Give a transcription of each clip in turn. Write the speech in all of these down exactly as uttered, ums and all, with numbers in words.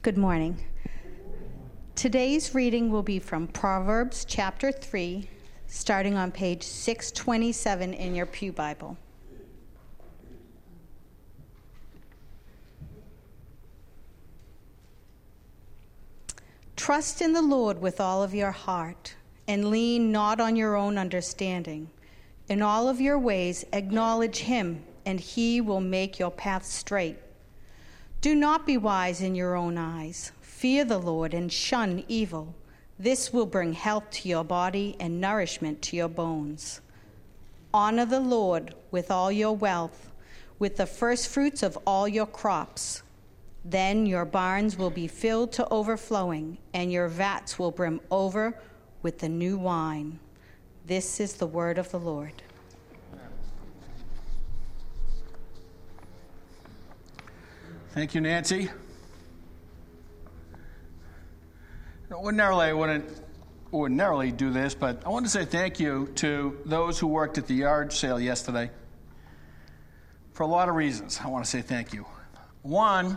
Good morning. Today's reading will be from Proverbs chapter three, starting on page six twenty-seven in your Pew Bible. Trust in the Lord with all of your heart, and lean not on your own understanding. In all of your ways acknowledge him, and he will make your path straight. Do not be wise in your own eyes. Fear the Lord and shun evil. This will bring health to your body and nourishment to your bones. Honor the Lord with all your wealth, with the first fruits of all your crops. Then your barns will be filled to overflowing, and your vats will brim over with the new wine. This is the word of the Lord. Thank you, Nancy. Ordinarily, I wouldn't ordinarily do this, but I want to say thank you to those who worked at the yard sale yesterday. For a lot of reasons, I want to say thank you. One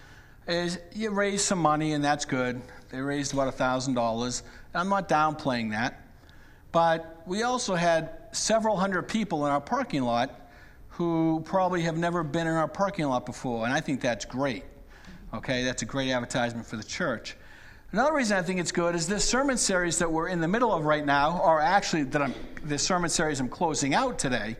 is you raised some money, and that's good. They raised about one thousand dollars. I'm not downplaying that. But we also had several hundred people in our parking lot who probably have never been in our parking lot before, and I think that's great. Okay, that's a great advertisement for the church. Another reason I think it's good is this sermon series that we're in the middle of right now, or actually that I'm, this sermon series I'm closing out today,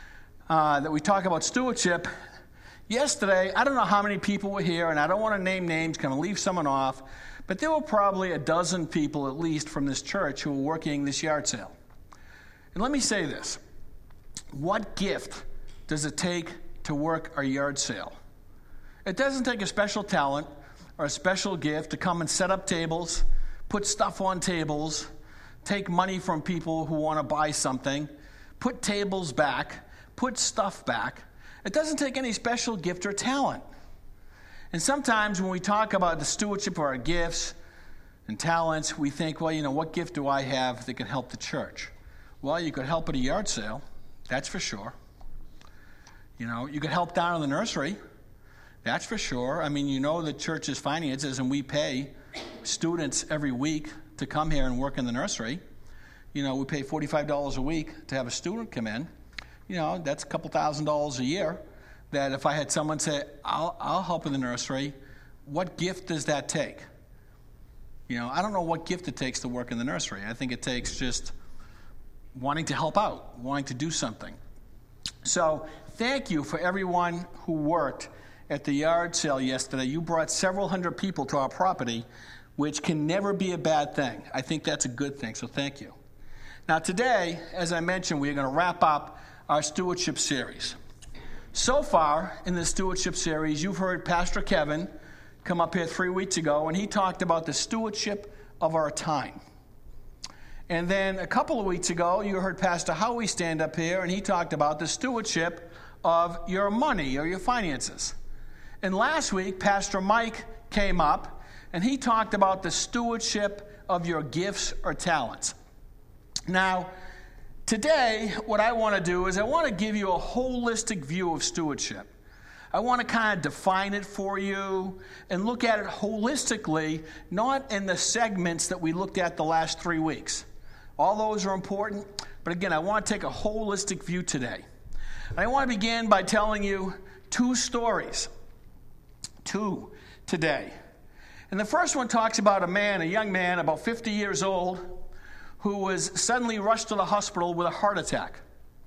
uh, that we talk about stewardship. Yesterday, I don't know how many people were here, and I don't want to name names, kind of leave someone off, but there were probably a dozen people at least from this church who were working this yard sale. And let me say this. What gift does it take to work a yard sale? It doesn't take a special talent or a special gift to come and set up tables, put stuff on tables, take money from people who want to buy something, put tables back, put stuff back. It doesn't take any special gift or talent. And sometimes when we talk about the stewardship of our gifts and talents, we think, well, you know, what gift do I have that can help the church? Well, you could help at a yard sale, that's for sure. You know, you could help down in the nursery, that's for sure. I mean, you know the church's finances, and we pay students every week to come here and work in the nursery. You know, we pay forty-five dollars a week to have a student come in. You know, that's a couple thousand dollars a year. That if I had someone say, I'll, I'll help in the nursery, what gift does that take? You know, I don't know what gift it takes to work in the nursery. I think it takes just wanting to help out, wanting to do something. So thank you for everyone who worked at the yard sale yesterday. You brought several hundred people to our property, which can never be a bad thing. I think that's a good thing, so thank you. Now today, as I mentioned, we're going to wrap up our stewardship series. So far in the stewardship series, you've heard Pastor Kevin come up here three weeks ago, and he talked about the stewardship of our time. And then a couple of weeks ago, you heard Pastor Howie stand up here, and he talked about the stewardship of your money or your finances. And last week, Pastor Mike came up, and he talked about the stewardship of your gifts or talents. Now, today, what I want to do is I want to give you a holistic view of stewardship. I want to kind of define it for you and look at it holistically, not in the segments that we looked at the last three weeks. All those are important, but again, I want to take a holistic view today. And I want to begin by telling you two stories. Two today. And the first one talks about a man, a young man, about fifty years old, who was suddenly rushed to the hospital with a heart attack.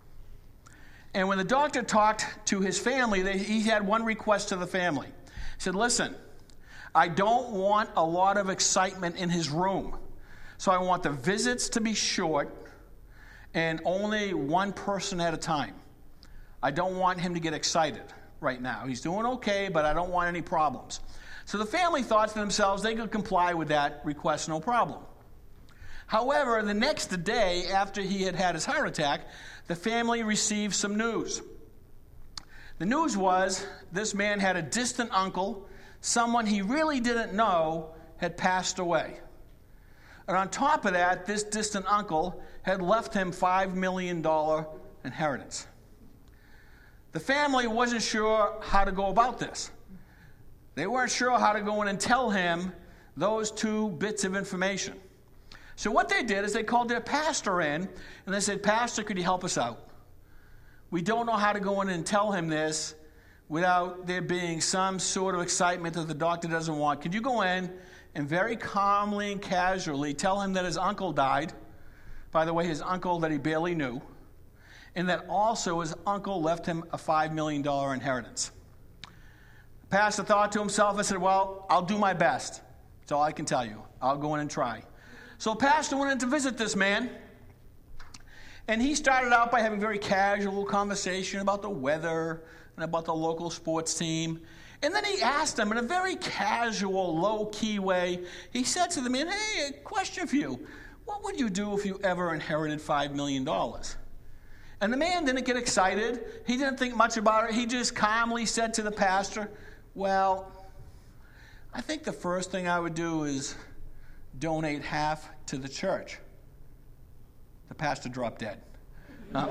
And when the doctor talked to his family, they, he had one request to the family. He said, listen, I don't want a lot of excitement in his room. So I want the visits to be short and only one person at a time. I don't want him to get excited right now. He's doing okay, but I don't want any problems. So the family thought to themselves they could comply with that request, no problem. However, the next day after he had had his heart attack, the family received some news. The news was this man had a distant uncle, someone he really didn't know had passed away. And on top of that, this distant uncle had left him five million dollars inheritance. The family wasn't sure how to go about this. They weren't sure how to go in and tell him those two bits of information. So what they did is they called their pastor in, and they said, "Pastor, could you help us out? We don't know how to go in and tell him this without there being some sort of excitement that the doctor doesn't want. Could you go in and very calmly and casually tell him that his uncle died, by the way, his uncle that he barely knew, and that also his uncle left him a five million dollars inheritance?" The pastor thought to himself and said, "Well, I'll do my best. That's all I can tell you. I'll go in and try." So the pastor went in to visit this man, and he started out by having a very casual conversation about the weather and about the local sports team. And then he asked him in a very casual, low-key way, he said to the man, "Hey, a question for you. What would you do if you ever inherited five million dollars? And the man didn't get excited. He didn't think much about it. He just calmly said to the pastor, "Well, I think the first thing I would do is donate half to the church." The pastor dropped dead. Uh,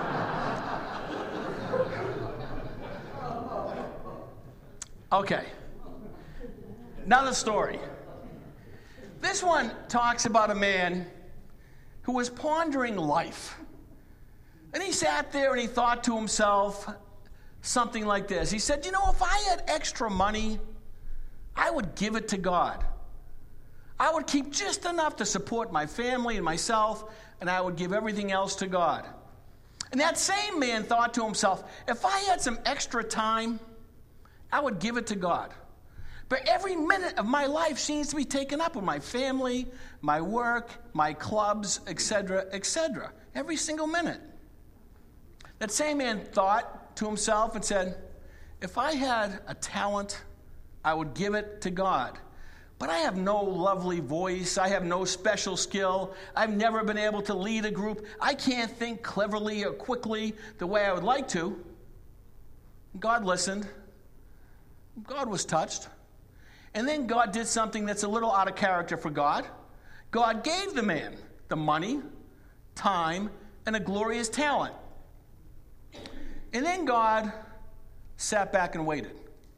okay. Another story. This one talks about a man who was pondering life. And he sat there and he thought to himself something like this. He said, "You know, if I had extra money, I would give it to God. I would keep just enough to support my family and myself, and I would give everything else to God." And that same man thought to himself, "If I had some extra time, I would give it to God. But every minute of my life seems to be taken up with my family, my work, my clubs, et cetera, et cetera. Every single minute." That same man thought to himself and said, "If I had a talent, I would give it to God. But I have no lovely voice. I have no special skill. I've never been able to lead a group. I can't think cleverly or quickly the way I would like to." God listened. God was touched. And then God did something that's a little out of character for God. God gave the man the money, time, and a glorious talent. And then God sat back and waited.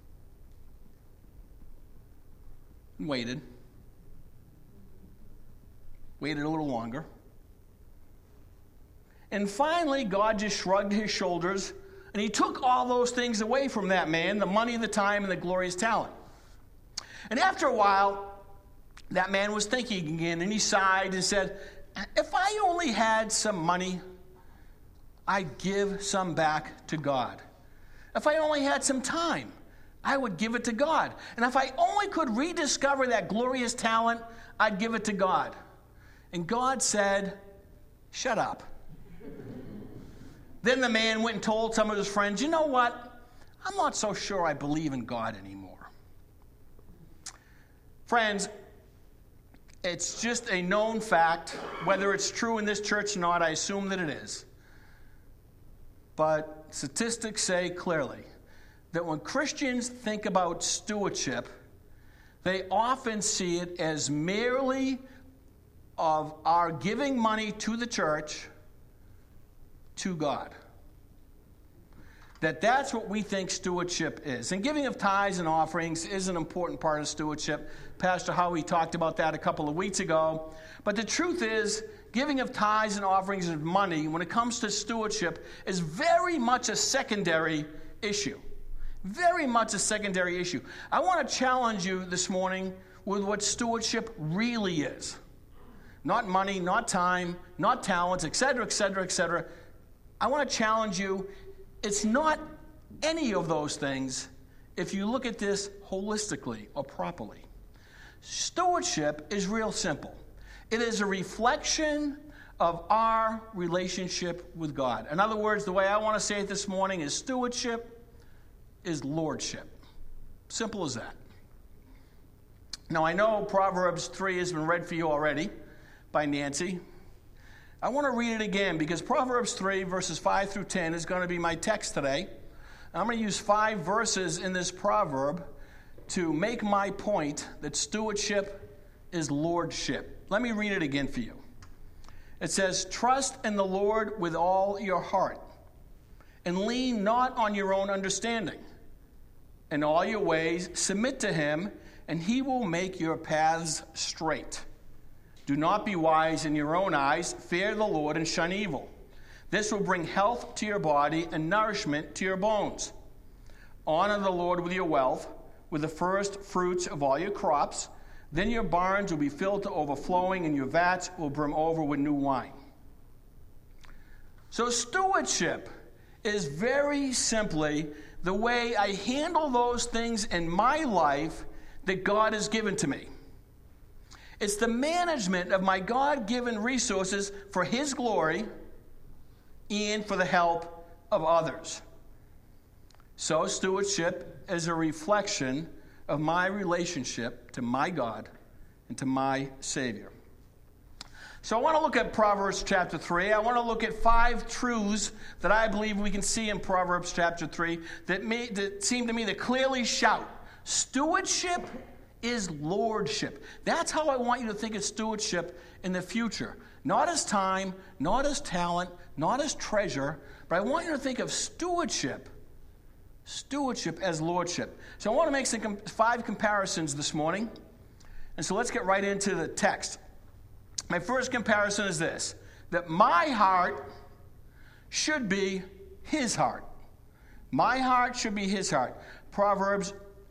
And waited. Waited a little longer. And finally, God just shrugged his shoulders, and he took all those things away from that man, the money, the time, and the glorious talent. And after a while, that man was thinking again, and he sighed and said, "If I only had some money, I'd give some back to God. If I only had some time, I would give it to God. And if I only could rediscover that glorious talent, I'd give it to God." And God said, "Shut up." Then the man went and told some of his friends, "You know what? I'm not so sure I believe in God anymore." Friends, it's just a known fact, whether it's true in this church or not, I assume that it is. But statistics say clearly that when Christians think about stewardship, they often see it as merely of our giving money to the church to God. That that's what we think stewardship is. And giving of tithes and offerings is an important part of stewardship. Pastor Howie talked about that a couple of weeks ago. But the truth is, giving of tithes and offerings of money, when it comes to stewardship, is very much a secondary issue. Very much a secondary issue. I want to challenge you this morning with what stewardship really is. Not money, not time, not talents, et cetera, et cetera, et cetera. I want to challenge you. It's not any of those things if you look at this holistically or properly. Stewardship is real simple. It is a reflection of our relationship with God. In other words, the way I want to say it this morning is stewardship is lordship. Simple as that. Now, I know Proverbs three has been read for you already by Nancy. I want to read it again because Proverbs three, verses five through ten, is going to be my text today. I'm going to use five verses in this proverb to make my point that stewardship is lordship. Let me read it again for you. It says, "Trust in the Lord with all your heart, and lean not on your own understanding. In all your ways, submit to him, and he will make your paths straight. Do not be wise in your own eyes. Fear the Lord and shun evil. This will bring health to your body and nourishment to your bones. Honor the Lord with your wealth, with the first fruits of all your crops. Then your barns will be filled to overflowing, and your vats will brim over with new wine. So stewardship is very simply the way I handle those things in my life that God has given to me. It's the management of my God-given resources for his glory and for the help of others. So stewardship is a reflection of my relationship to my God and to my Savior. So I want to look at Proverbs chapter three. I want to look at five truths that I believe we can see in Proverbs chapter three that, may, that seem to me to clearly shout, stewardship is lordship. That's how I want you to think of stewardship in the future. Not as time, not as talent, not as treasure, but I want you to think of stewardship, stewardship as lordship. So I want to make some com- five comparisons this morning. And so let's get right into the text. My first comparison is this, that my heart should be his heart. My heart should be his heart. Proverbs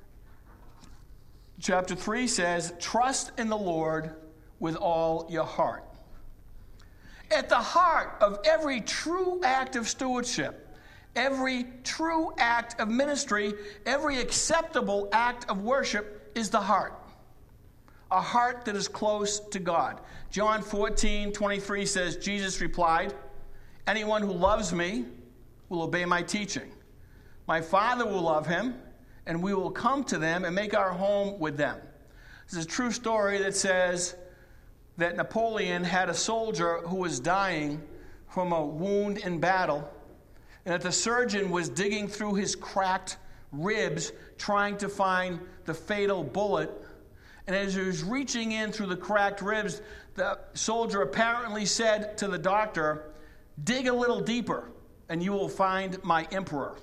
chapter three says, trust in the Lord with all your heart. At the heart of every true act of stewardship, every true act of ministry, every acceptable act of worship is the heart. A heart that is close to God. John fourteen twenty-three says, Jesus replied, anyone who loves me will obey my teaching. My Father will love him, and we will come to them and make our home with them. This is a true story that says that Napoleon had a soldier who was dying from a wound in battle, and that the surgeon was digging through his cracked ribs trying to find the fatal bullet. And as he was reaching in through the cracked ribs, the soldier apparently said to the doctor, dig a little deeper and you will find my emperor.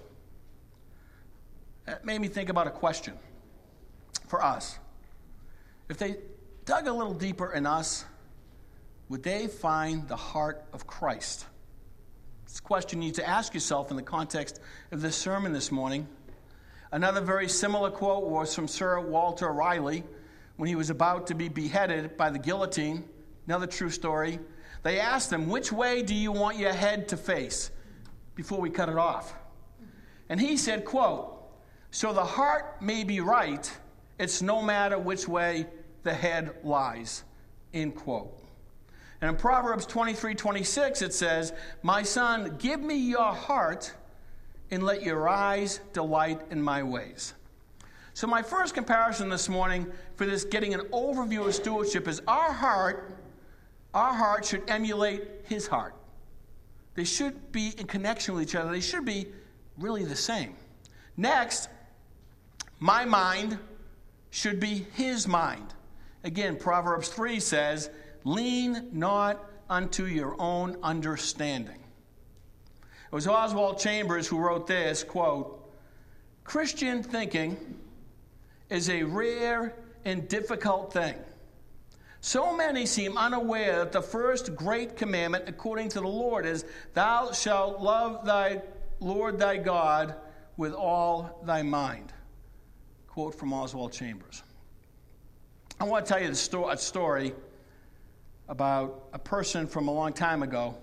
That made me think about a question for us. If they dug a little deeper in us, would they find the heart of Christ? It's a question you need to ask yourself in the context of this sermon this morning. Another very similar quote was from Sir Walter Raleigh, when he was about to be beheaded by the guillotine. Another true story. They asked him, which way do you want your head to face before we cut it off? And he said, quote, so the heart may be right, it's no matter which way the head lies, end quote. And in Proverbs twenty-three twenty-six it says, my son, give me your heart and let your eyes delight in my ways. So my first comparison this morning for this getting an overview of stewardship is our heart, our heart should emulate his heart. They should be in connection with each other. They should be really the same. Next, my mind should be his mind. Again, Proverbs three says, lean not unto your own understanding. It was Oswald Chambers who wrote this, quote, Christian thinking is a rare and difficult thing. So many seem unaware that the first great commandment according to the Lord is, thou shalt love thy Lord thy God with all thy mind. Quote from Oswald Chambers. I want to tell you the sto- a story about a person from a long time ago.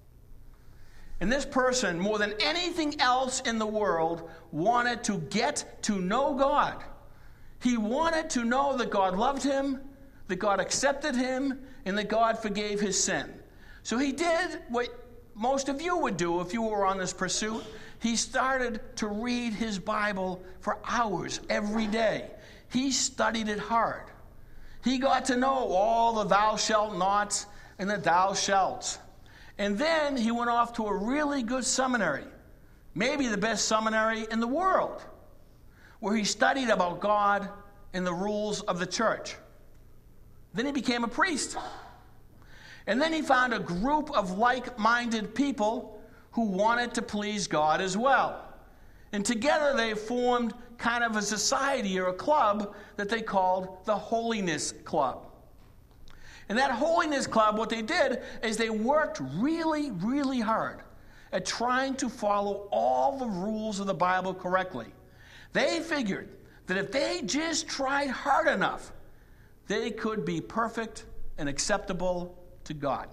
And this person, more than anything else in the world, wanted to get to know God. He wanted to know that God loved him, that God accepted him, and that God forgave his sin. So he did what most of you would do if you were on this pursuit. He started to read his Bible for hours every day. He studied it hard. He got to know all the thou shalt nots and the thou shalts. And then he went off to a really good seminary, maybe the best seminary in the world, where he studied about God and the rules of the church. Then he became a priest. And then he found a group of like-minded people who wanted to please God as well. And together they formed kind of a society or a club that they called the Holiness Club. And that Holiness Club, what they did is they worked really, really hard at trying to follow all the rules of the Bible correctly. They figured that if they just tried hard enough, they could be perfect and acceptable to God.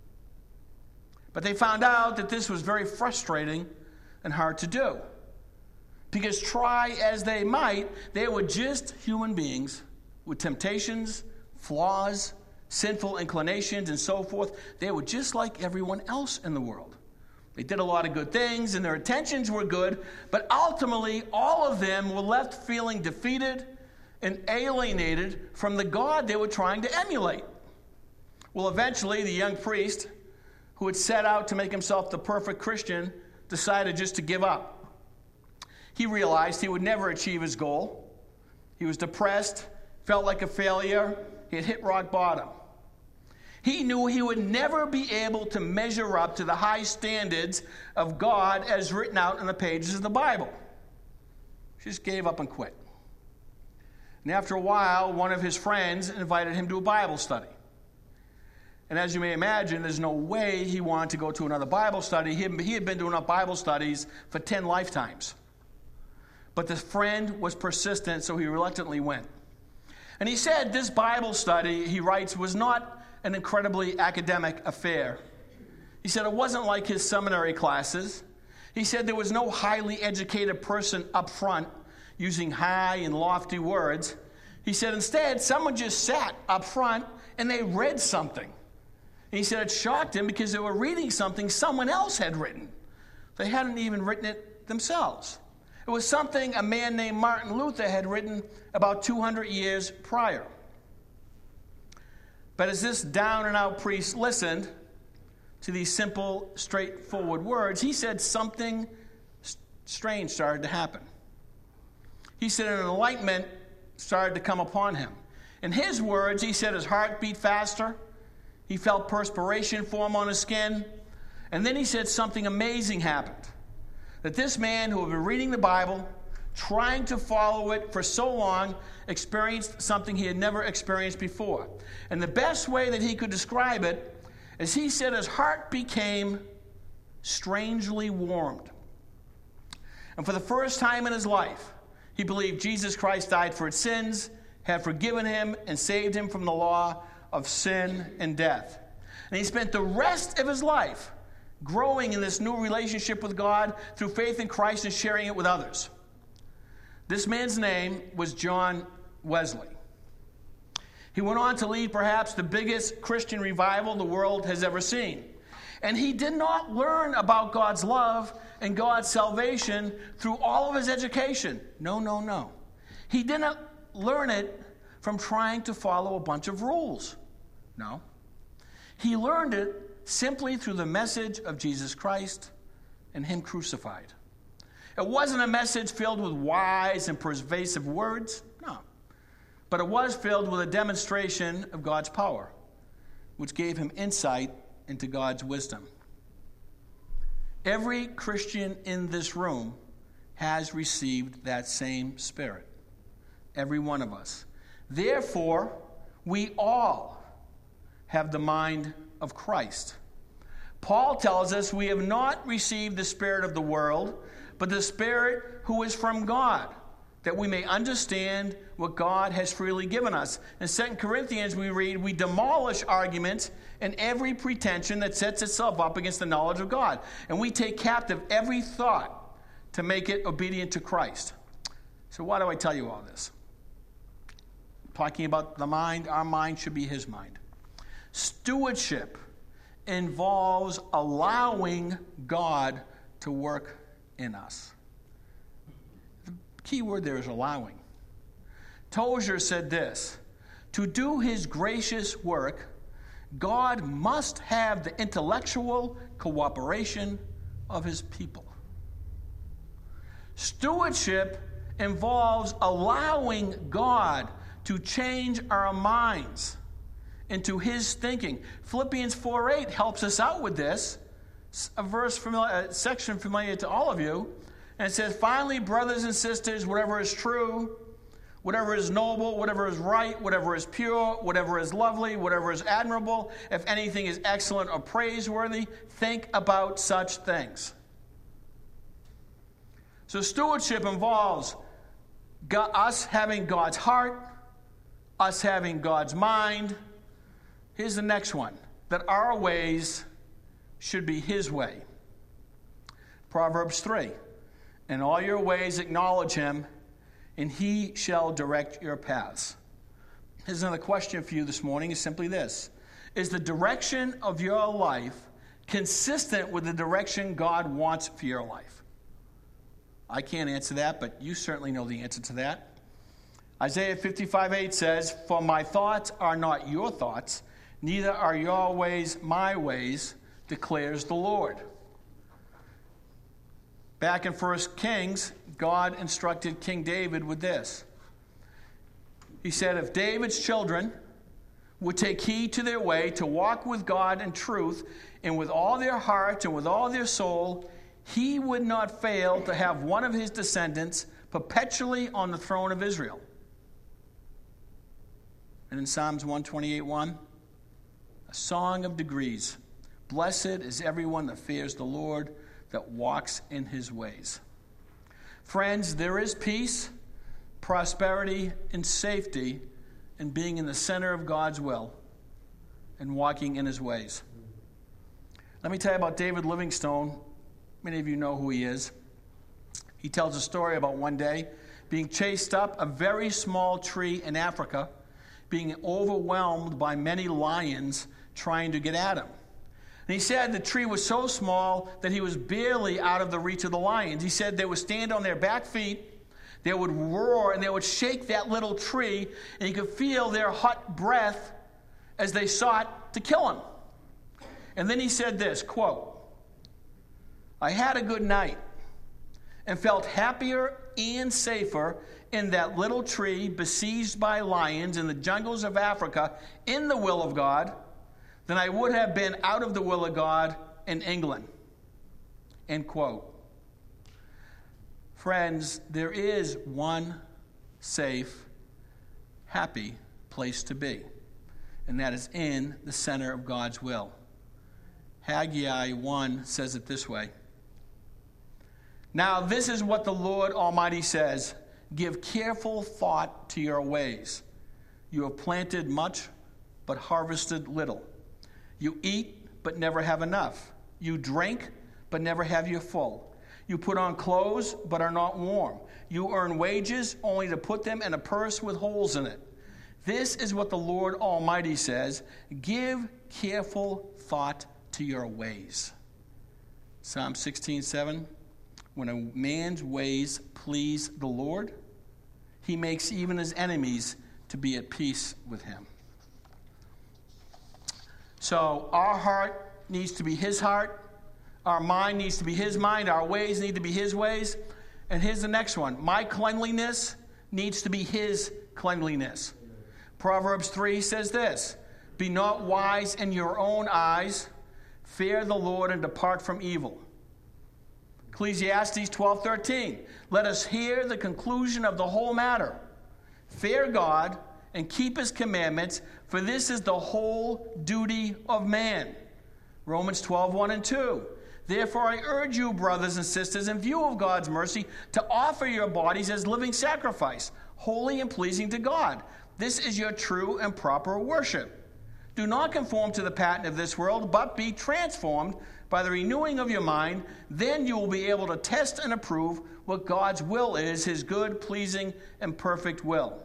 But they found out that this was very frustrating and hard to do. Because try as they might, they were just human beings with temptations, flaws, sinful inclinations, and so forth. They were just like everyone else in the world. They did a lot of good things, and their intentions were good, but ultimately, all of them were left feeling defeated and alienated from the God they were trying to emulate. Well, eventually, the young priest, who had set out to make himself the perfect Christian, decided just to give up. He realized he would never achieve his goal. He was depressed, felt like a failure. He had hit rock bottom. He knew he would never be able to measure up to the high standards of God as written out in the pages of the Bible. He just gave up and quit. And after a while, one of his friends invited him to a Bible study. And as you may imagine, there's no way he wanted to go to another Bible study. He had been doing Bible studies for ten lifetimes. But the friend was persistent, so he reluctantly went. And he said this Bible study, he writes, was not an incredibly academic affair. He said it wasn't like his seminary classes. He said there was no highly educated person up front using high and lofty words. He said instead, someone just sat up front and they read something. And he said it shocked him because they were reading something someone else had written. They hadn't even written it themselves. It was something a man named Martin Luther had written about two hundred years prior. But as this down-and-out priest listened to these simple, straightforward words, he said something strange started to happen. He said an enlightenment started to come upon him. In his words, he said his heart beat faster. He felt perspiration form on his skin. And then he said something amazing happened. That this man who had been reading the Bible, trying to follow it for so long, experienced something he had never experienced before. And the best way that he could describe it is he said his heart became strangely warmed. And for the first time in his life, he believed Jesus Christ died for his sins, had forgiven him, and saved him from the law of sin and death. And he spent the rest of his life growing in this new relationship with God through faith in Christ and sharing it with others. This man's name was John Wesley. He went on to lead perhaps the biggest Christian revival the world has ever seen. And he did not learn about God's love and God's salvation through all of his education. No, no, no. He didn't learn it from trying to follow a bunch of rules. No. He learned it simply through the message of Jesus Christ and him crucified. It wasn't a message filled with wise and persuasive words, no. But it was filled with a demonstration of God's power, which gave him insight into God's wisdom. Every Christian in this room has received that same Spirit. Every one of us. Therefore, we all have the mind of Christ. Paul tells us we have not received the spirit of the world, but the Spirit who is from God, that we may understand what God has freely given us. In Second Corinthians we read, we demolish arguments and every pretension that sets itself up against the knowledge of God. And we take captive every thought to make it obedient to Christ. So why do I tell you all this? Talking about the mind, our mind should be his mind. Stewardship involves allowing God to work in us. The key word there is allowing. Tozer said this, to do his gracious work, God must have the intellectual cooperation of his people. Stewardship involves allowing God to change our minds into his thinking. Philippians four eight helps us out with this. A verse familiar, a section familiar to all of you. And it says, finally, brothers and sisters, whatever is true, whatever is noble, whatever is right, whatever is pure, whatever is lovely, whatever is admirable, if anything is excellent or praiseworthy, think about such things. So stewardship involves God, us having God's heart, us having God's mind. Here's the next one, that our ways should be his way. Proverbs three, in all your ways acknowledge him, and he shall direct your paths. Here's another question for you this morning, is simply this. Is the direction of your life consistent with the direction God wants for your life? I can't answer that, but you certainly know the answer to that. Isaiah fifty-five eight says, for my thoughts are not your thoughts, neither are your ways my ways, declares the Lord. Back in First Kings, God instructed King David with this. He said, if David's children would take heed to their way to walk with God in truth and with all their heart and with all their soul, he would not fail to have one of his descendants perpetually on the throne of Israel. And in Psalms one twenty-eight one, a song of degrees. Blessed is everyone that fears the Lord, that walks in his ways. Friends, there is peace, prosperity, and safety in being in the center of God's will and walking in his ways. Let me tell you about David Livingstone. Many of you know who he is. He tells a story about one day being chased up a very small tree in Africa, being overwhelmed by many lions trying to get at him. And he said the tree was so small that he was barely out of the reach of the lions. He said they would stand on their back feet, they would roar, and they would shake that little tree, and you could feel their hot breath as they sought to kill him. And then he said this, quote, I had a good night and felt happier and safer in that little tree besieged by lions in the jungles of Africa in the will of God than I would have been out of the will of God in England. End quote. Friends, there is one safe, happy place to be, and that is in the center of God's will. Haggai one says it this way. Now this is what the Lord Almighty says. Give careful thought to your ways. You have planted much, but harvested little. You eat, but never have enough. You drink, but never have your full. You put on clothes, but are not warm. You earn wages, only to put them in a purse with holes in it. This is what the Lord Almighty says. Give careful thought to your ways. Psalm sixteen seven. When a man's ways please the Lord, he makes even his enemies to be at peace with him. So our heart needs to be his heart. Our mind needs to be his mind. Our ways need to be his ways. And here's the next one. My cleanliness needs to be his cleanliness. Proverbs three says this. Be not wise in your own eyes. Fear the Lord and depart from evil. Ecclesiastes twelve thirteen. Let us hear the conclusion of the whole matter. Fear God and keep his commandments, for this is the whole duty of man. Romans twelve one and two. Therefore I urge you, brothers and sisters, in view of God's mercy, to offer your bodies as living sacrifice, holy and pleasing to God. This is your true and proper worship. Do not conform to the pattern of this world, but be transformed by the renewing of your mind. Then you will be able to test and approve what God's will is, his good, pleasing, and perfect will.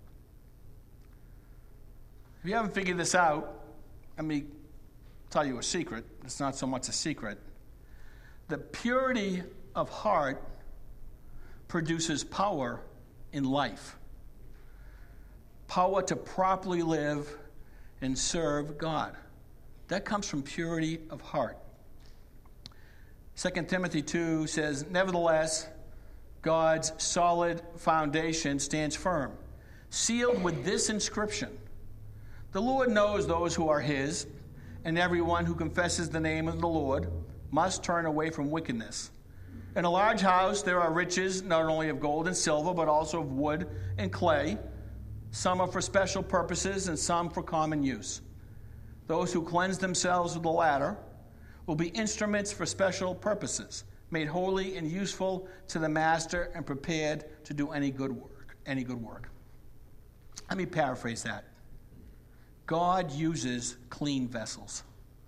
If you haven't figured this out, let me tell you a secret. It's not so much a secret. The purity of heart produces power in life. Power to properly live and serve God. That comes from purity of heart. Second Timothy two says, nevertheless, God's solid foundation stands firm, sealed with this inscription. The Lord knows those who are his, and everyone who confesses the name of the Lord must turn away from wickedness. In a large house, there are riches not only of gold and silver, but also of wood and clay. Some are for special purposes and some for common use. Those who cleanse themselves with the latter will be instruments for special purposes, made holy and useful to the master and prepared to do any good work. Any good work. Let me paraphrase that. God uses clean vessels.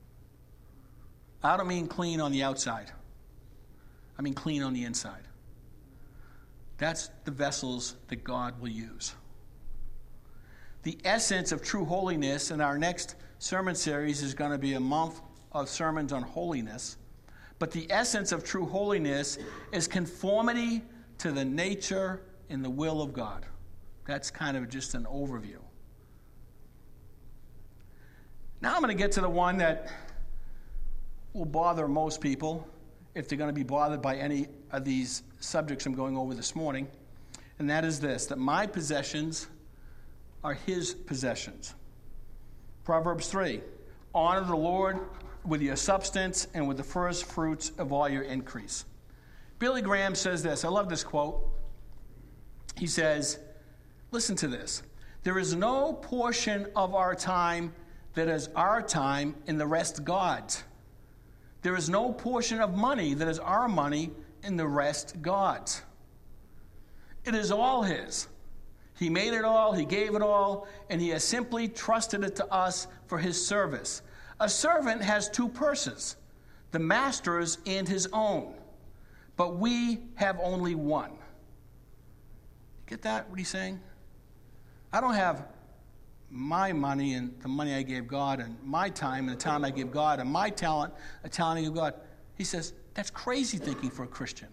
I don't mean clean on the outside. I mean clean on the inside. That's the vessels that God will use. The essence of true holiness in our next sermon series is going to be a month of sermons on holiness. But the essence of true holiness is conformity to the nature and the will of God. That's kind of just an overview. Now I'm going to get to the one that will bother most people, if they're going to be bothered by any of these subjects I'm going over this morning, and that is this, that my possessions are his possessions. Proverbs three, honor the Lord with your substance and with the first fruits of all your increase. Billy Graham says this, I love this quote. He says, listen to this, there is no portion of our time that is our time and the rest God's. There is no portion of money that is our money and the rest God's. It is all his. He made it all, he gave it all, and he has simply trusted it to us for his service. A servant has two purses, the master's and his own, but we have only one. Get that, what he's saying? I don't have my money and the money I gave God and my time and the time I give God and my talent, the talent I give God. He says, that's crazy thinking for a Christian.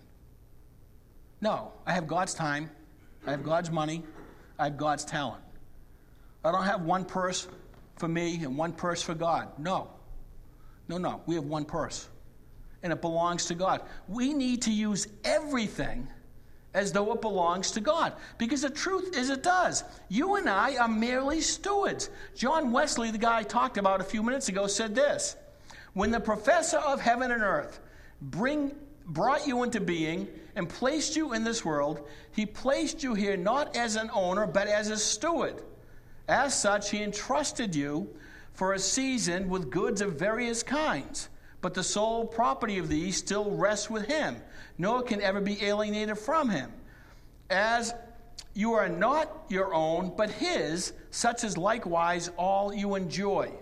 No, I have God's time, I have God's money, I have God's talent. I don't have one purse for me and one purse for God. No. No, no. We have one purse. And it belongs to God. We need to use everything as though it belongs to God. Because the truth is it does. You and I are merely stewards. John Wesley, the guy I talked about a few minutes ago, said this. When the professor of heaven and earth bring, brought you into being and placed you in this world, he placed you here not as an owner, but as a steward. As such, he entrusted you for a season with goods of various kinds. But the sole property of these still rests with him, nor can ever be alienated from him. As you are not your own, but his, such is likewise all you enjoy.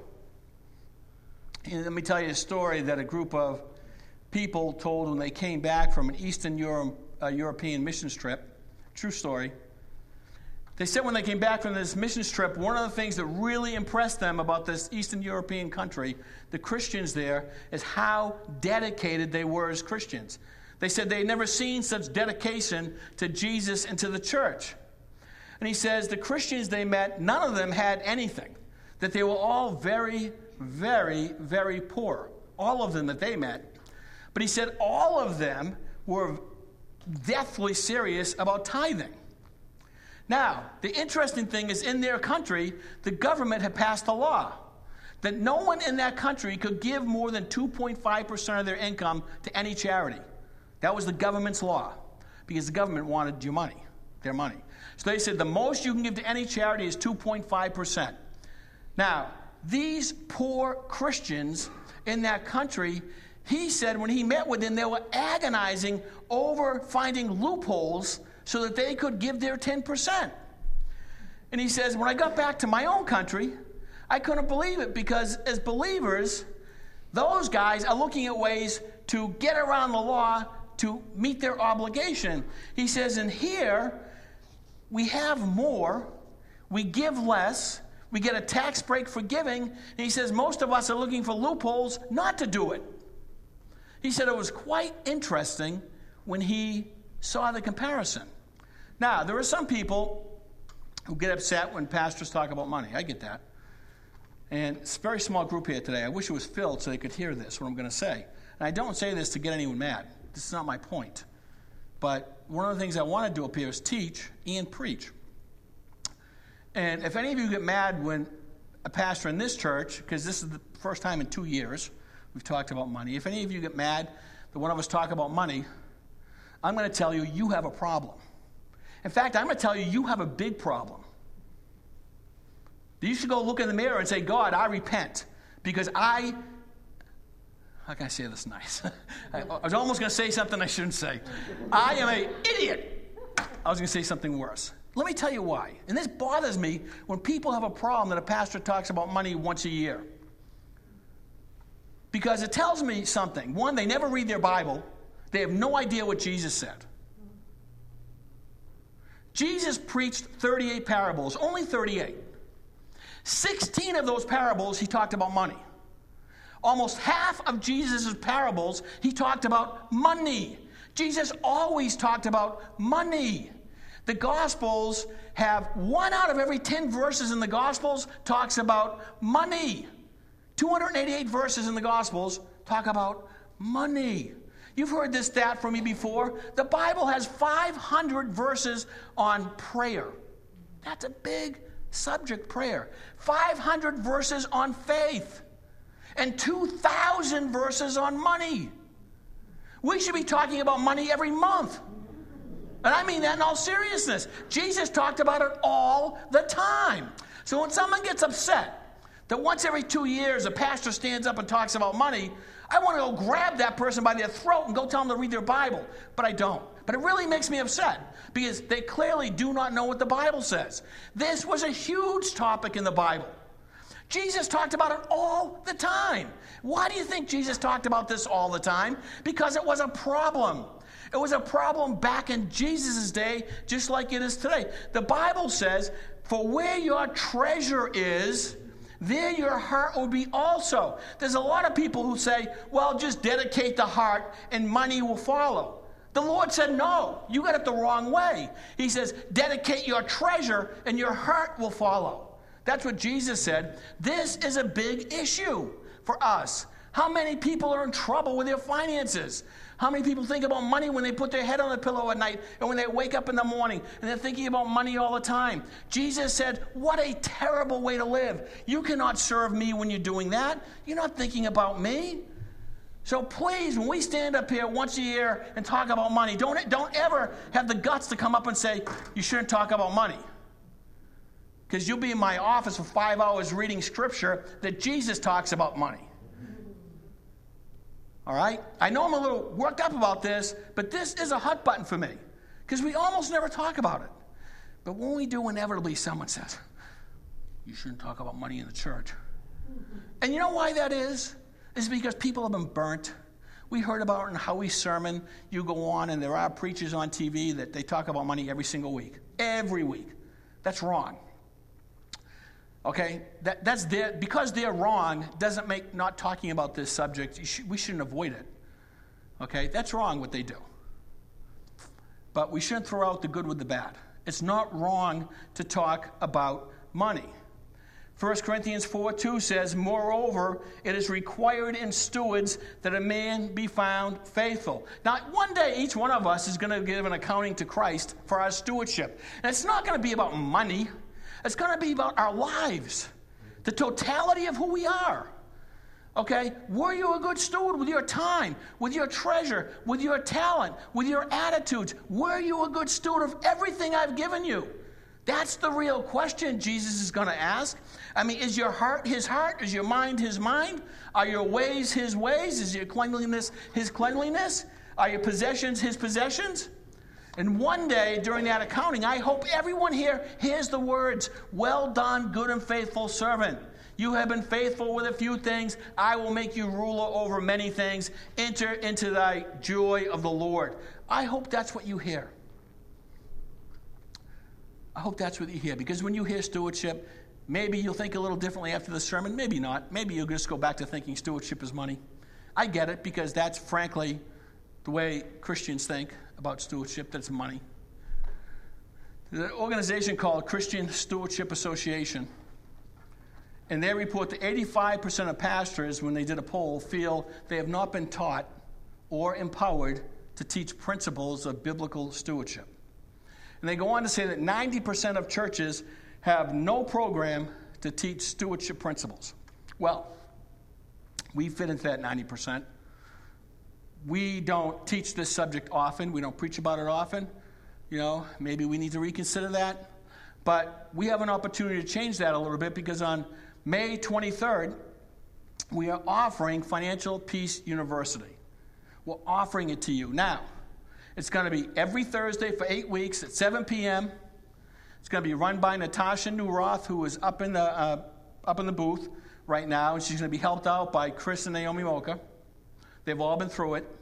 And let me tell you a story that a group of people told when they came back from an Eastern Euro, uh, European missions trip. True story. They said when they came back from this missions trip, one of the things that really impressed them about this Eastern European country, the Christians there, is how dedicated they were as Christians. They said they had never seen such dedication to Jesus and to the church. And he says the Christians they met, none of them had anything. That they were all very, very, very poor. All of them that they met. But he said all of them were deathly serious about tithing. Now, the interesting thing is in their country, the government had passed a law that no one in that country could give more than two point five percent of their income to any charity. That was the government's law because the government wanted your money, their money. So they said the most you can give to any charity is two point five percent. Now, these poor Christians in that country, he said when he met with them, they were agonizing over finding loopholes so that they could give their ten percent. And he says, when I got back to my own country, I couldn't believe it because as believers, those guys are looking at ways to get around the law to meet their obligation. He says, and here, we have more, we give less, we get a tax break for giving, and he says most of us are looking for loopholes not to do it. He said it was quite interesting when he saw the comparison. Now, there are some people who get upset when pastors talk about money. I get that. And it's a very small group here today. I wish it was filled so they could hear this, what I'm going to say. And I don't say this to get anyone mad. This is not my point. But one of the things I want to do up here is teach and preach. And if any of you get mad when a pastor in this church, because this is the first time in two years we've talked about money, if any of you get mad that one of us talk about money, I'm going to tell you, you have a problem. In fact, I'm going to tell you, you have a big problem. You should go look in the mirror and say, God, I repent because I, how can I say this nice? I was almost going to say something I shouldn't say. I am an idiot. I was going to say something worse. Let me tell you why. And this bothers me when people have a problem that a pastor talks about money once a year. Because it tells me something. One, they never read their Bible. They have no idea what Jesus said. Jesus preached thirty-eight parables, only thirty-eight. sixteen of those parables, he talked about money. Almost half of Jesus' parables, he talked about money. Jesus always talked about money. The Gospels have one out of every ten verses in the Gospels talks about money. two hundred eighty-eight verses in the Gospels talk about money. You've heard this stat from me before. The Bible has five hundred verses on prayer. That's a big subject, prayer. five hundred verses on faith. And two thousand verses on money. We should be talking about money every month. And I mean that in all seriousness. Jesus talked about it all the time. So when someone gets upset that once every two years a pastor stands up and talks about money, I want to go grab that person by their throat and go tell them to read their Bible. But I don't. But it really makes me upset because they clearly do not know what the Bible says. This was a huge topic in the Bible. Jesus talked about it all the time. Why do you think Jesus talked about this all the time? Because it was a problem. It was a problem back in Jesus' day, just like it is today. The Bible says, for where your treasure is, there your heart will be also. There's a lot of people who say, well, just dedicate the heart and money will follow. The Lord said, no, you got it the wrong way. He says, dedicate your treasure and your heart will follow. That's what Jesus said. This is a big issue for us. How many people are in trouble with their finances? How many people think about money when they put their head on the pillow at night and when they wake up in the morning and they're thinking about money all the time? Jesus said, what a terrible way to live. You cannot serve me when you're doing that. You're not thinking about me. So please, when we stand up here once a year and talk about money, don't, don't ever have the guts to come up and say, you shouldn't talk about money. Because you'll be in my office for five hours reading scripture that Jesus talks about money. All right? I know I'm a little worked up about this, but this is a hot button for me because we almost never talk about it. But when we do, inevitably someone says, you shouldn't talk about money in the church. And you know why that is? It's because people have been burnt. We heard about it in Howie's sermon. You go on, and there are preachers on T V that they talk about money every single week. Every week. That's wrong. Okay, that, that's their, because they're wrong doesn't make not talking about this subject, you should, we shouldn't avoid it. Okay, that's wrong what they do. But we shouldn't throw out the good with the bad. It's not wrong to talk about money. First Corinthians four two says, moreover, it is required in stewards that a man be found faithful. Now, one day each one of us is going to give an accounting to Christ for our stewardship. And it's not going to be about money. It's going to be about our lives, the totality of who we are. Okay? Were you a good steward with your time, with your treasure, with your talent, with your attitudes? Were you a good steward of everything I've given you? That's the real question Jesus is going to ask. I mean, is your heart his heart? Is your mind his mind? Are your ways his ways? Is your cleanliness his cleanliness? Are your possessions his possessions? And one day during that accounting, I hope everyone here hears the words, well done, good and faithful servant. You have been faithful with a few things. I will make you ruler over many things. Enter into thy joy of the Lord. I hope that's what you hear. I hope that's what you hear. Because when you hear stewardship, maybe you'll think a little differently after the sermon. Maybe not. Maybe you'll just go back to thinking stewardship is money. I get it because that's frankly the way Christians think about stewardship, that's money. There's an organization called Christian Stewardship Association, and they report that eighty-five percent of pastors, when they did a poll, feel they have not been taught or empowered to teach principles of biblical stewardship. And they go on to say that ninety percent of churches have no program to teach stewardship principles. Well, we fit into that ninety percent. we don't teach this subject often. We don't preach about it often. You know, maybe we need to reconsider that. But we have an opportunity to change that a little bit, because on May twenty-third, we are offering Financial Peace University. We're offering it to you. Now, it's going to be every Thursday for eight weeks at seven p.m. It's going to be run by Natasha Newroth, who is up in the uh, up in the booth right now, and she's going to be helped out by Chris and Naomi Mocha. They've all been through it.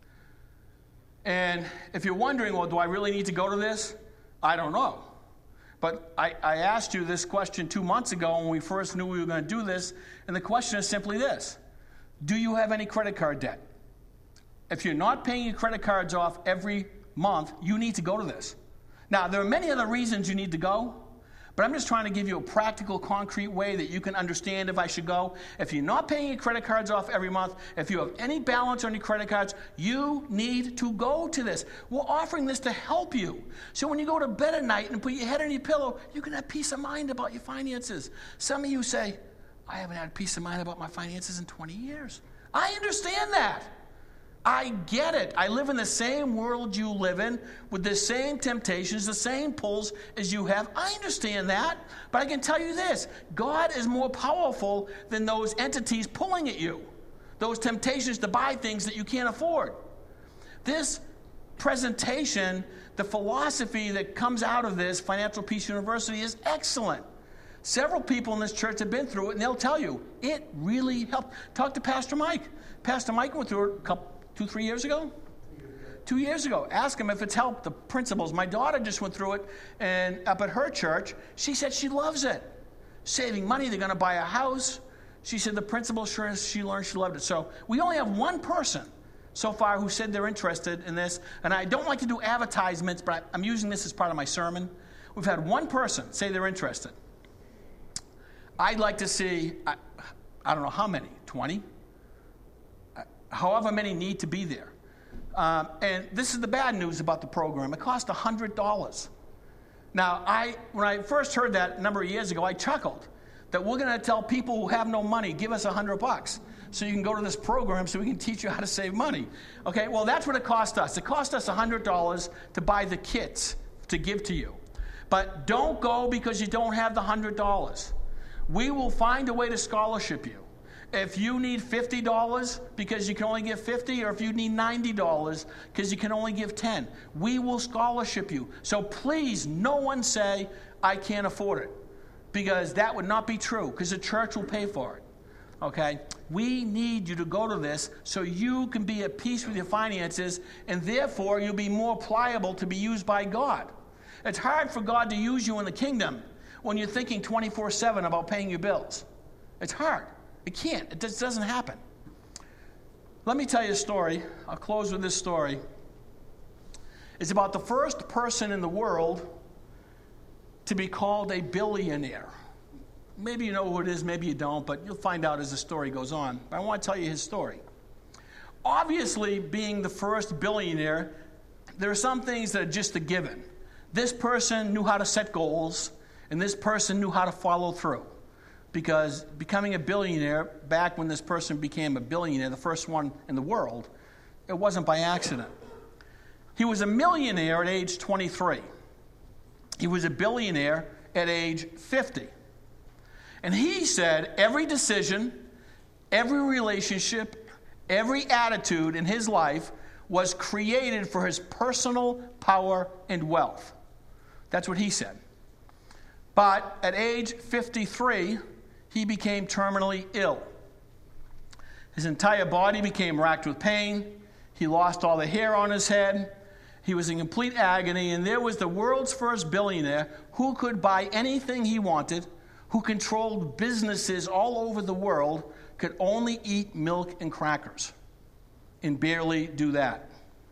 And if you're wondering, well, do I really need to go to this? I don't know. But I, I asked you this question two months ago when we first knew we were going to do this, and the question is simply this: do you have any credit card debt? If you're not paying your credit cards off every month, you need to go to this. Now, there are many other reasons you need to go, but I'm just trying to give you a practical, concrete way that you can understand if I should go. If you're not paying your credit cards off every month, if you have any balance on your credit cards, you need to go to this. We're offering this to help you. So when you go to bed at night and put your head on your pillow, you can have peace of mind about your finances. Some of you say, I haven't had peace of mind about my finances in twenty years. I understand that. I get it. I live in the same world you live in, with the same temptations, the same pulls as you have. I understand that. But I can tell you this: God is more powerful than those entities pulling at you, those temptations to buy things that you can't afford. This presentation, the philosophy that comes out of this Financial Peace University, is excellent. Several people in this church have been through it, and they'll tell you it really helped. Talk to Pastor Mike. Pastor Mike went through it a couple Two, three years ago? Two years ago. Ask him if it's helped the principals. My daughter just went through it, and up at her church, she said she loves it. Saving money, they're going to buy a house. She said the principal, sure as she learned, she loved it. So we only have one person so far who said they're interested in this, and I don't like to do advertisements, but I'm using this as part of my sermon. We've had one person say they're interested. I'd like to see, I, I don't know how many, twenty? However many need to be there. Um, and this is the bad news about the program. It costs one hundred dollars. Now, I when I first heard that a number of years ago, I chuckled that we're going to tell people who have no money, give us one hundred bucks so you can go to this program so we can teach you how to save money. Okay, well, that's what it cost us. It cost us one hundred dollars to buy the kits to give to you. But don't go because you don't have the one hundred dollars. We will find a way to scholarship you. If you need fifty dollars because you can only give fifty dollars, or if you need ninety dollars because you can only give ten dollars, we will scholarship you. So please, no one say, I can't afford it, because that would not be true, because the church will pay for it. Okay? We need you to go to this so you can be at peace with your finances, and therefore you'll be more pliable to be used by God. It's hard for God to use you in the kingdom when you're thinking twenty-four seven about paying your bills. It's hard. It can't. It just doesn't happen. Let me tell you a story. I'll close with this story. It's about the first person in the world to be called a billionaire. Maybe you know who it is, maybe you don't, but you'll find out as the story goes on. But I want to tell you his story. Obviously, being the first billionaire, there are some things that are just a given. This person knew how to set goals, and this person knew how to follow through. Because becoming a billionaire, back when this person became a billionaire, the first one in the world, it wasn't by accident. He was a millionaire at age twenty-three. He was a billionaire at age fifty. And he said every decision, every relationship, every attitude in his life was created for his personal power and wealth. That's what he said. But at age fifty-three, he became terminally ill. His entire body became racked with pain. He lost all the hair on his head. He was in complete agony, and there was the world's first billionaire who could buy anything he wanted, who controlled businesses all over the world, could only eat milk and crackers, and barely do that.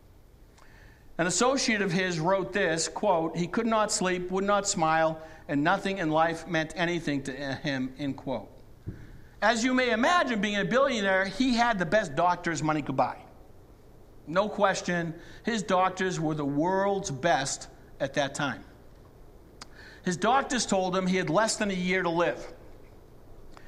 An associate of his wrote this, quote, he could not sleep, would not smile, and nothing in life meant anything to him, end quote. As you may imagine, being a billionaire, he had the best doctors money could buy. No question, his doctors were the world's best at that time. His doctors told him he had less than a year to live.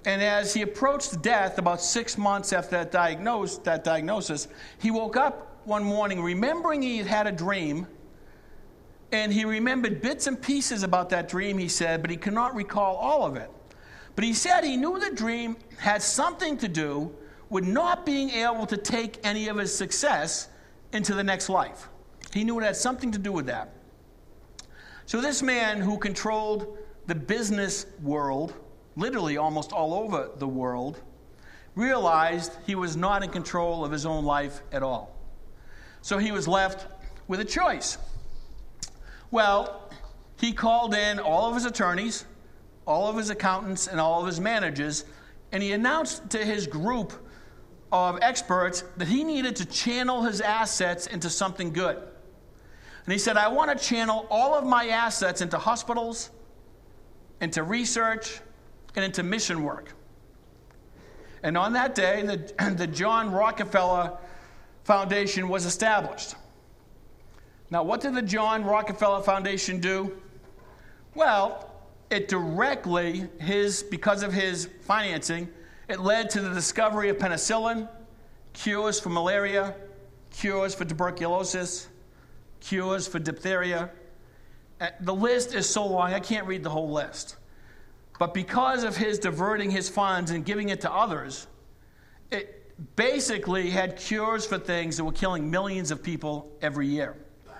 And as he approached death, about six months after that, diagnose, that diagnosis, he woke up one morning remembering he had had a dream, and he remembered bits and pieces about that dream, he said, but he could not recall all of it. But he said he knew the dream had something to do with not being able to take any of his success into the next life. He knew it had something to do with that. So this man who controlled the business world, literally almost all over the world, realized he was not in control of his own life at all. So he was left with a choice. Well, he called in all of his attorneys, all of his accountants, and all of his managers, and he announced to his group of experts that he needed to channel his assets into something good. And he said, I want to channel all of my assets into hospitals, into research, and into mission work. And on that day, the, the John Rockefeller Foundation was established. Now, what did the John Rockefeller Foundation do? Well, it directly, his because of his financing, it led to the discovery of penicillin, cures for malaria, cures for tuberculosis, cures for diphtheria. The list is so long, I can't read the whole list. But because of his diverting his funds and giving it to others, it basically had cures for things that were killing millions of people every year.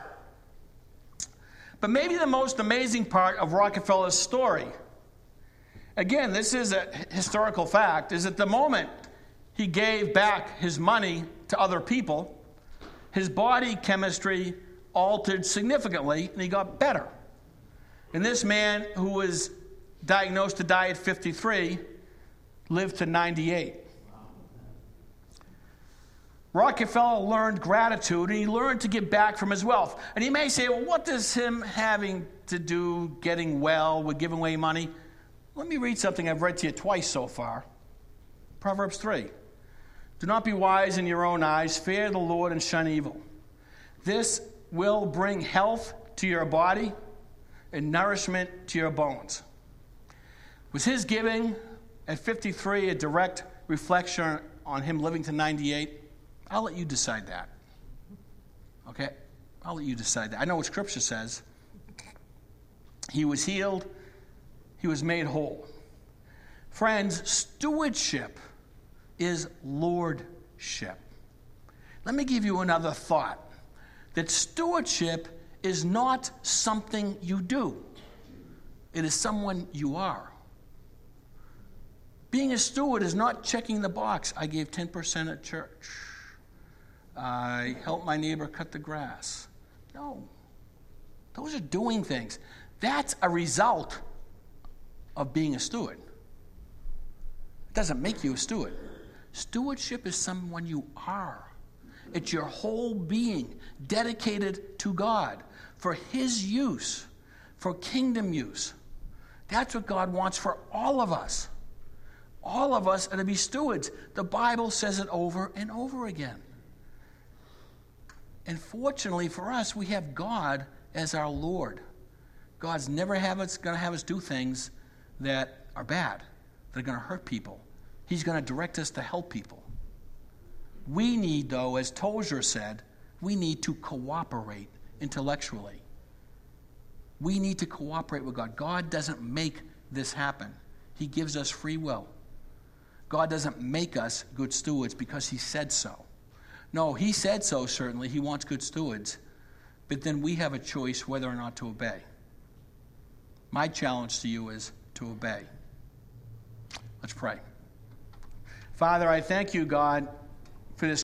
But maybe the most amazing part of Rockefeller's story, again, this is a historical fact, is at the moment he gave back his money to other people, his body chemistry altered significantly and he got better. And this man who was diagnosed to die at fifty-three lived to ninety-eight. Rockefeller learned gratitude, and he learned to give back from his wealth. And you may say, well, what does him having to do getting well with giving away money? Let me read something I've read to you twice so far. Proverbs three. Do not be wise in your own eyes. Fear the Lord and shun evil. This will bring health to your body and nourishment to your bones. Was his giving at fifty-three a direct reflection on him living to ninety-eight? I'll let you decide that. Okay? I'll let you decide that. I know what Scripture says. He was healed. He was made whole. Friends, stewardship is lordship. Let me give you another thought. That stewardship is not something you do. It is someone you are. Being a steward is not checking the box. I gave ten percent at church. I helped my neighbor cut the grass. No. Those are doing things. That's a result of being a steward. It doesn't make you a steward. Stewardship is someone you are. It's your whole being dedicated to God for His use, for kingdom use. That's what God wants for all of us. All of us are to be stewards. The Bible says it over and over again. And fortunately for us, we have God as our Lord. God's never have us, going to have us do things that are bad, that are going to hurt people. He's going to direct us to help people. We need, though, as Tozer said, we need to cooperate intellectually. We need to cooperate with God. God doesn't make this happen. He gives us free will. God doesn't make us good stewards because He said so. No, He said so, certainly. He wants good stewards. But then we have a choice whether or not to obey. My challenge to you is to obey. Let's pray. Father, I thank you, God,